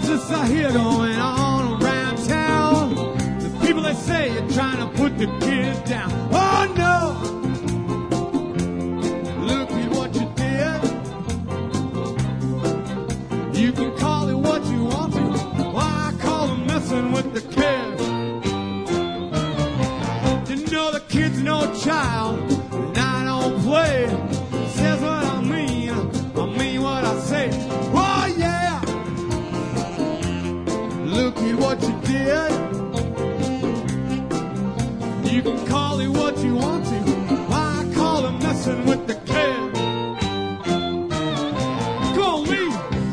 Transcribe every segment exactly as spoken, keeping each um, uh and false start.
business I hear going on around town. The people that say you're trying to put the kids down. Oh no! Look at what you did. You can call it what you want to. Why I call them messing with the kids. You know the kid's no child, and I don't play. Says what I mean, I mean what I say. Oh yeah! Look at what you did. You can call it what you want to. Why I call it messing with the kid. Come on, Lee.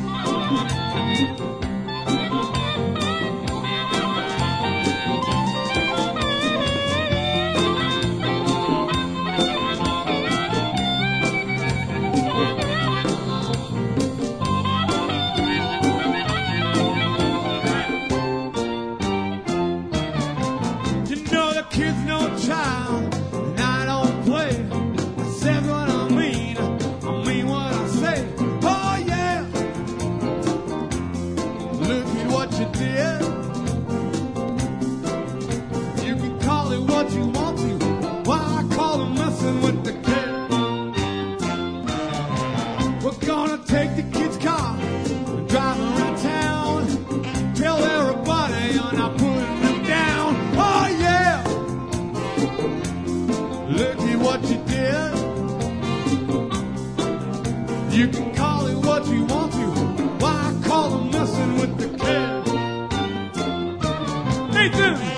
Kid's no child, and I don't play. I said what I mean, I mean what I say. Oh yeah! Look at what you did. You can call it what you want to. Why I call it messing with the kid. We're gonna take the kid's car and drive around town. Tell everybody you're not putting them down. Oh yeah! Look at what you did. You can call it what you want to. Why I call them messing with the kid. Nathan!